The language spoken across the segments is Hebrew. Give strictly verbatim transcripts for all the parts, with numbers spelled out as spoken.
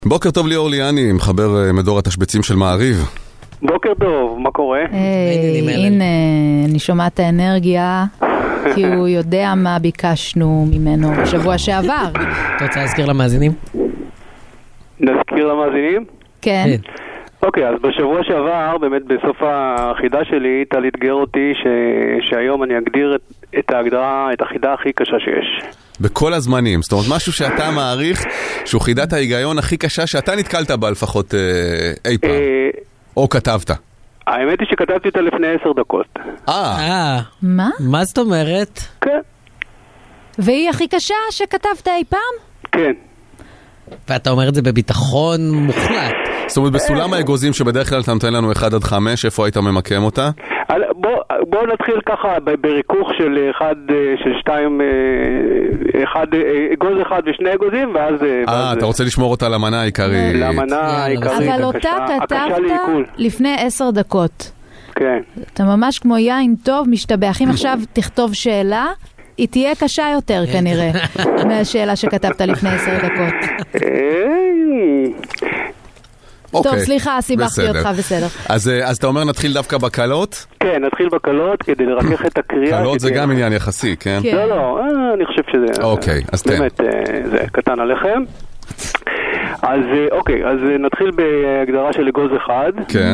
בוקר טוב ליאור ליאני, מחבר מדור התשבצים של מעריב. בוקר טוב, מה קורה? הנה, אני שומעת האנרגיה, כי הוא יודע מה ביקשנו ממנו בשבוע שעבר. אתה רוצה להזכיר למאזינים? נזכיר למאזינים? כן. אוקיי, אז בשבוע שעבר, באמת בסוף החידה שלי, טל אתגר אותי ש... שהיום אני אגדיר את, את ההגדרה, את החידה הכי קשה שיש. בכל הזמנים, זאת אומרת, משהו שאתה מעריך, שהוא חידת ההיגיון הכי קשה שאתה נתקלת בה לפחות אה, אי פעם, אה... או כתבת. האמת היא שכתבתי אותה לפני עשר דקות. אה. מה? מה זאת אומרת? כן. והיא הכי קשה שכתבת אי פעם? כן. ואתה אומר את זה בביטחון מוחלט. זאת אומרת, בסולם האגוזים שבדרך כלל אתה נותן לנו אחד עד חמש, איפה היית ממקם אותה? בוא, בוא נתחיל ככה בריכוך של אחד, של שתיים, אחד, אגוז אחד ושני אגוזים, ואז... אה, אתה רוצה לשמור אותה למנה העיקרית. למנה העיקרית, אבל אותה כתבת לפני עשר דקות. כן. אתה ממש כמו יין טוב, משתבח. אם עכשיו תכתוב שאלה, היא תהיה קשה יותר כנראה, מהשאלה שכתבת לפני עשר דקות. טוב, סליחה, סיבכתי אותך, בסדר. אז אתה אומר נתחיל דווקא בקלות? כן, נתחיל בקלות כדי לרכך את הקריאה. קלות זה גם עניין יחסי, כן? לא, לא, אני חושב שזה... אוקיי, אז תן. באמת, זה קטן עליכם. אז אוקיי, אז נתחיל בהגדרה של אגוז אחד. כן.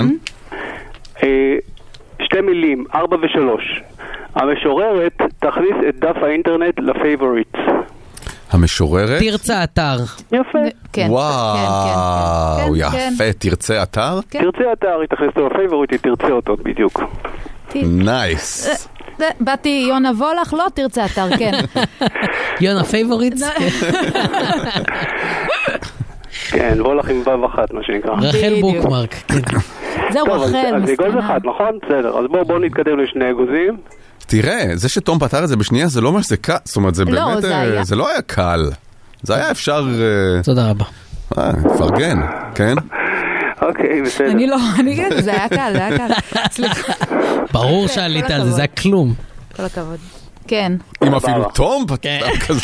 שתי מילים, ארבע ושלוש. המשוררת תכניס את דף האינטרנט לפייבוריט. המשוררת? תרצה אתר. יפה. כן, וואו, יפה. תרצה אתר? תרצה אתר, היא תכניס אותו לפייבוריט, היא תרצה אותו בדיוק. נייס. באתי יונה וולך, לא תרצה אתר, כן. יונה פייבוריטס? כן, וולך עם וו אחת, מה שנקרא. רחל בוקמרק. זהו, רחל. אז אגוז אחד, נכון? בסדר. אז בואו נתקדם לשני אגוזים. תראה, זה שתום פתר את זה בשנייה, זה לא אומר שזה קל, זאת אומרת, זה באמת, זה לא היה קל. זה היה אפשר... תודה רבה. פרגן, כן? אוקיי, בסדר. אני לא, אני אגיד, זה היה קל, זה היה קל. סליחה. ברור שעלית על זה, זה היה כלום. כל הכבוד. כן. אם אפילו תום פתר כזה.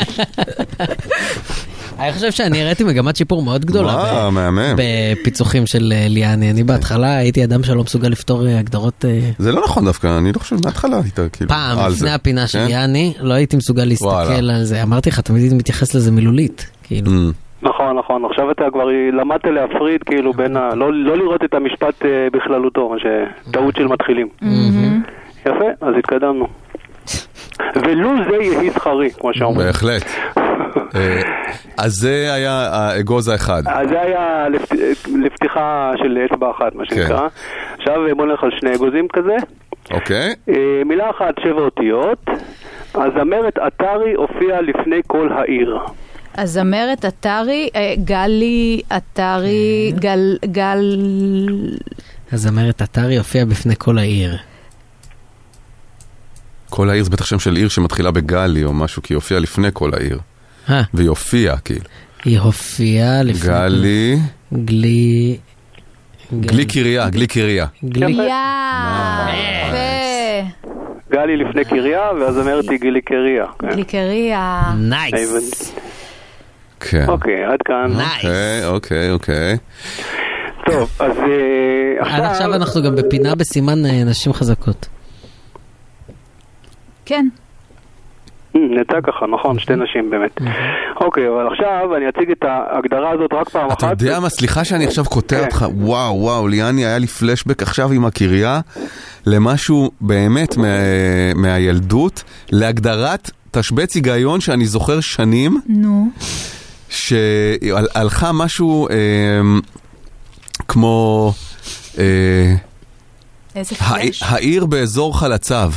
אני חושב שאני הראיתי מגמת שיפור מאוד גדולה בפיצוחים של ליאני. אני בהתחלה הייתי אדם שלא מסוגל לפתור הגדרות. זה לא נכון דווקא, אני לא חושב, מההתחלה היית כאילו פעם, לפני הפינה של ליאני, לא הייתי מסוגל להסתכל על זה. אמרתי לך, תמיד הייתי מתייחס לזה מילולית. נכון, נכון. עכשיו אתה כבר למדת להפריד, כאילו, בין ה... לא לראות את המשפט בכללותו, שטעות של מתחילים. יפה, אז התקדמנו. ולו זה יהי שכרי, כמו שאומרים. בהחלט. אז זה היה האגוז האחד. אז זה היה לפתיחה של אצבע אחת, מה שנקרא. עכשיו בוא נלך על שני אגוזים כזה. אוקיי. מילה אחת, שבע אותיות. הזמרת אתרי הופיע לפני כל העיר. הזמרת אתרי, גלי אתרי, גל, גל... הזמרת אתרי הופיע בפני כל העיר. כל העיר זה בטח שם של עיר שמתחילה בגלי או משהו, כי היא הופיעה לפני כל העיר. והיא הופיעה, כאילו. היא הופיעה לפני... גלי... גלי... גלי קריה, גלי קריה. קריה! גלי לפני קריה, ואז אמרת היא גלי קריה. גלי קריה. נייס. כן. אוקיי, עד כאן. אוקיי, אוקיי, אוקיי. טוב, אז... עד עכשיו אנחנו גם בפינה בסימן נשים חזקות. כן. נצא ככה, נכון, שתי נשים באמת. אוקיי, אבל עכשיו אני אציג את ההגדרה הזאת רק פעם אחת. אתה יודע מה, סליחה שאני עכשיו קוטע אותך, וואו, וואו, ליאני, היה לי פלשבק עכשיו עם הקריה, למשהו באמת מהילדות, להגדרת תשבץ היגיון שאני זוכר שנים, נו. שהלכה משהו כמו העיר באזור חלציו.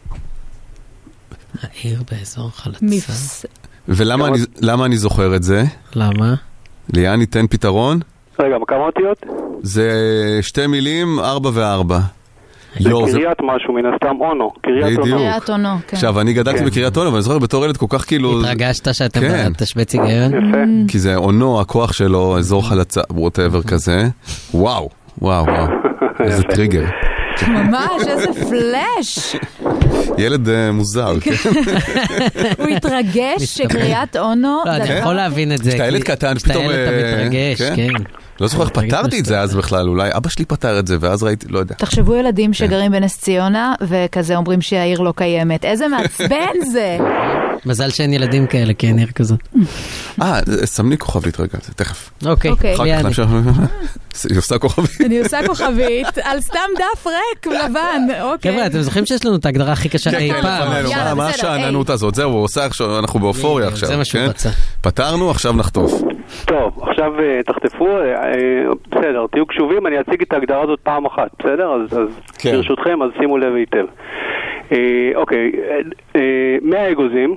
העיר באזור חלציו. ולמה אני, למה אני זוכר את זה? למה? ליאני, תן פתרון. רגע, כמה אותיות? זה שתי מילים, ארבע וארבע. זה קריית משהו, מן הסתם אונו. קריית אונו, כן. עכשיו, אני גדלתי בקריית אונו, ואני זוכר בתור ילד כל כך כאילו... התרגשת שאתם בתשבץ היגיון? יפה. כי זה אונו, הכוח שלו, אזור חלציו, whatever כזה. וואו, וואו, וואו. איזה טריגר. ממש, איזה פלש. ילד מוזר. הוא התרגש שקריאת אונו... לא, אתה יכול להבין את זה. כשאתה ילד קטן, פתאום... כשאתה ילד אתה מתרגש, כן. לא זוכר, פתרתי את זה אז בכלל, אולי אבא שלי פתר את זה, ואז ראיתי, לא יודע. תחשבו ילדים שגרים בנס ציונה, וכזה אומרים שהעיר לא קיימת. איזה מעצבן זה! מזל שאין ילדים כאלה, כי אין עיר כזאת. אה, סמני כוכבית רגע, זה תכף. אוקיי, ליאני. היא עושה כוכבית. אני עושה כוכבית על סתם דף ריק לבן, אוקיי. חבר'ה, אתם זוכרים שיש לנו את ההגדרה הכי קשה אי פעם? מה השעננות הזאת? זהו, הוא עושה עכשיו, אנחנו באופוריה עכשיו. זה מה שהוא רצה. פתרנו, עכשיו נחטוף. טוב, עכשיו תחטפו, בסדר, תהיו קשובים, אני אציג את ההגדרה הזאת פעם אחת, בסדר? אז ברשותכם, אז שימו לב היטב. אוקיי, מאה אגוזים.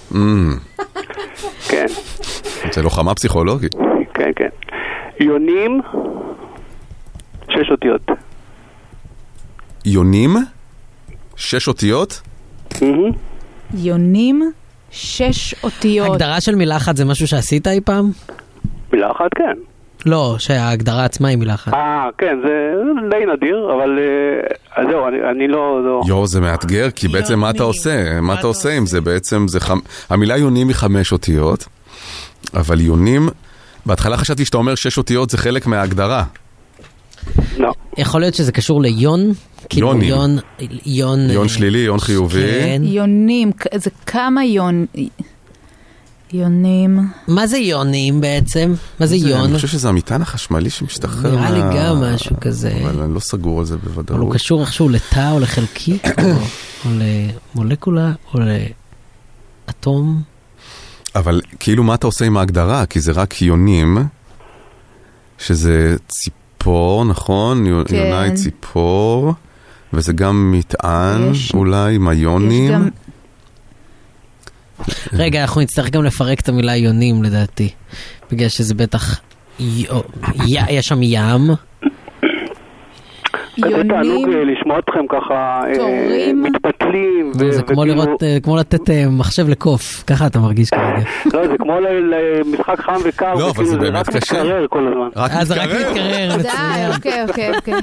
כן. זה לוחמה פסיכולוגית. כן, כן. יונים, שש אותיות. יונים? שש אותיות? יונים, שש אותיות. הגדרה של מילה אחת זה משהו שעשית אי פעם? מילה אחת, כן. לא, שההגדרה עצמה היא מילה אחת. אה, כן, זה די נדיר, אבל זהו, אני לא... יו, זה מאתגר, כי בעצם מה אתה עושה? מה אתה עושה עם זה? בעצם זה... המילה יונים היא חמש אותיות, אבל יונים... בהתחלה חשבתי שאתה אומר שש אותיות זה חלק מההגדרה. לא. יכול להיות שזה קשור ליון? יונים. יון... יון... יון שלילי, יון חיובי. כן. יונים, זה כמה יון... יונים. מה זה יונים בעצם? מה זה יון? אני חושב שזה המטען החשמלי שמשתחרר. נראה לי גם משהו כזה. אבל אני לא סגור על זה בוודאות. אבל הוא קשור איכשהו לתא או לחלקיק, או למולקולה, או לאטום. אבל כאילו מה אתה עושה עם ההגדרה? כי זה רק יונים, שזה ציפור, נכון? יונה היא ציפור, וזה גם מטען, אולי, עם היונים. רגע, אנחנו נצטרך גם לפרק את המילה יונים לדעתי, בגלל שזה בטח, יש שם ים. זה תענוג לשמוע אתכם ככה מתפתלים. זה כמו לראות, כמו לתת מחשב לקוף, ככה אתה מרגיש כרגע. לא, זה כמו למשחק חם וקר. לא, אבל זה באמת קשה. רק מתקרר כל הזמן. אז רק מתקרר, מצוין. אוקיי, אוקיי, אוקיי.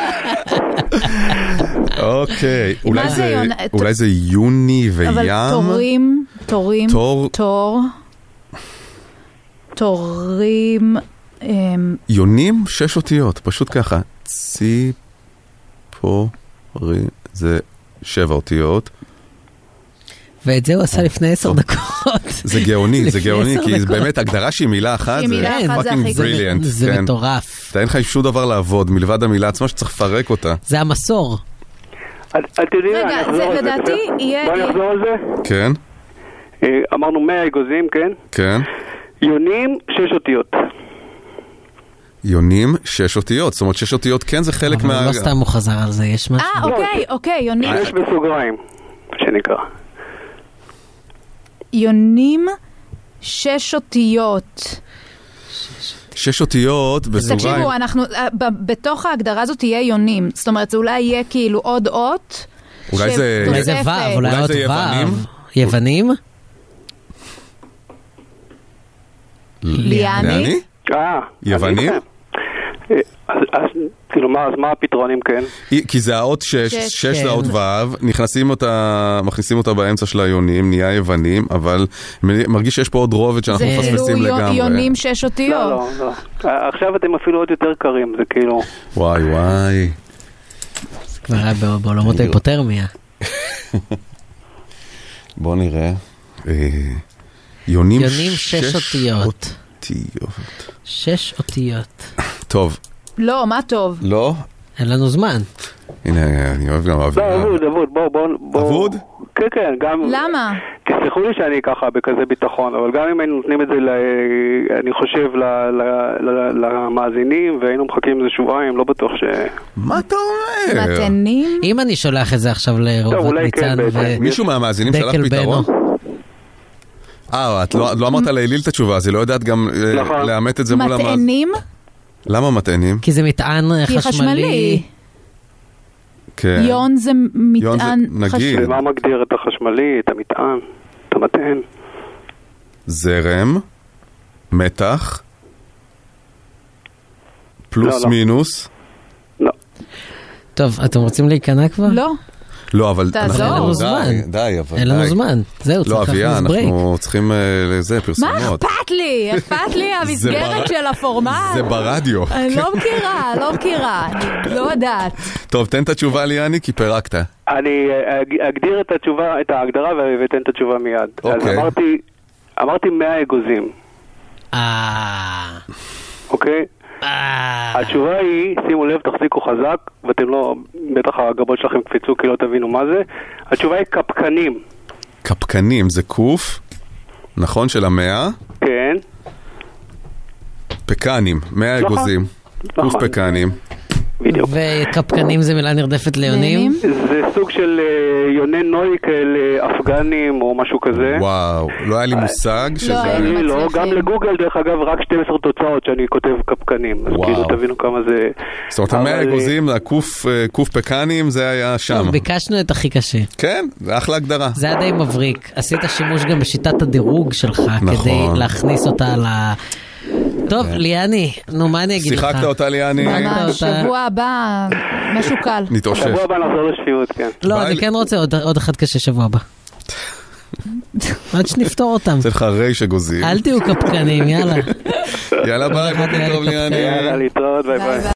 אוקיי, אולי זה יוני וים. אבל תורים, תורים, תור. תור, תורים. יונים שש אותיות, פשוט ככה. ציפורים, זה שבע אותיות. ואת זה הוא עשה לפני עשר דקות. זה גאוני, זה גאוני, כי זה באמת הגדרה שהיא מילה אחת, זה fucking brilliant. זה מטורף. אתה אין לך שום דבר לעבוד, מלבד המילה עצמה שצריך לפרק אותה. זה המסור. רגע, זה לדעתי יהיה... בוא נחזור על זה. כן. אמרנו מאה אגוזים, כן? כן. יונים, שש אותיות. יונים, שש אותיות. זאת אומרת, שש אותיות כן זה חלק מה... אבל לא סתם הוא חזר על זה, יש משהו. אה, אוקיי, אוקיי, יונים. שש בסוגריים, שנקרא. יונים, שש אותיות. שש אותיות בסוגריים. תקשיבו, אנחנו, בתוך ההגדרה הזאת תהיה יונים. זאת אומרת, זה אולי יהיה כאילו עוד אות. אולי זה... אולי זה וו, אולי עוד וו. יוונים? ליאני? אה. יוונים? אז כאילו מה, אז מה הפתרונים, כן? כי זה האות שש, שש זה האות וו, נכנסים אותה, מכניסים אותה באמצע של היונים, נהיה יוונים, אבל מרגיש שיש פה עוד רובד שאנחנו מפספסים לגמרי. זה כאילו יונים שש אותיות. לא, לא, לא. עכשיו אתם אפילו עוד יותר קרים, זה כאילו... וואי, וואי. זה כבר היה בעולמות ההיפותרמיה. בוא נראה. יונים שש אותיות. שש אותיות. טוב. לא, מה טוב? לא? אין לנו זמן. הנה, אני אוהב גם אוהב. לא, אבוד, אבוד, בוא, בוא. אבוד? כן, כן, גם... למה? תסלחו לי שאני ככה בכזה ביטחון, אבל גם אם היינו נותנים את זה, אני חושב, למאזינים, והיינו מחכים איזה שבועיים, לא בטוח ש... מה אתה אומר? מתנים? אם אני שולח את זה עכשיו לרובת ניצן ו... מישהו מהמאזינים שלח פתרון? אה, את לא אמרת להיליל את התשובה, אז היא לא יודעת גם לאמת את זה מול המאזינים. מתענים? למה מתענים? כי זה מטען חשמלי. כן. יון זה מטען חשמלי. ומה מגדיר את החשמלי, את המטען, את המטען? זרם, מתח, פלוס מינוס. לא. טוב, אתם רוצים להיכנע כבר? לא. לא, אבל תעזור. די, די, אבל די. אין לנו זמן, זהו, לא, אביה, אנחנו צריכים לזה, פרסומות. מה אכפת לי? אכפת לי המסגרת של הפורמט. זה ברדיו. אני לא מכירה, לא מכירה, אני לא יודעת. טוב, תן את התשובה ליאני, כי פירקת. אני אגדיר את התשובה, את ההגדרה, ותן את התשובה מיד. אז אמרתי, אמרתי מאה אגוזים. אה... אוקיי? התשובה היא, שימו לב, תחזיקו חזק, ואתם לא, בטח הגבות שלכם קפיצו כי לא תבינו מה זה. התשובה היא קפקנים. קפקנים, זה קוף, נכון, של המאה? כן. פקנים, מאה אגוזים. קוף פקנים. בדיוק. וקפקנים זה מילה נרדפת ליונים? זה סוג של יוני נוי כאלה אפגנים או משהו כזה. וואו, לא היה לי מושג שזה... לא, לא, גם לגוגל דרך אגב רק שתים עשרה תוצאות שאני כותב קפקנים. אז כאילו תבינו כמה זה... זאת אומרת, המאה אגוזים, הקוף פקנים, זה היה שם. ביקשנו את הכי קשה. כן, זה אחלה הגדרה. זה היה די מבריק. עשית שימוש גם בשיטת הדירוג שלך כדי להכניס אותה ל... טוב, ליאני, נו, מה אני אגיד לך? שיחקת אותה, ליאני. ממש, שבוע הבא, משהו קל. נתאושש. שבוע הבא נחזור לשפיות, כן. לא, אני כן רוצה עוד אחד קשה שבוע הבא. עד שנפתור אותם. צריך רייש אגוזים. אל תהיו קפקנים, יאללה. יאללה, ביי, בוקר טוב, ליאני. יאללה, להתראות, ביי ביי.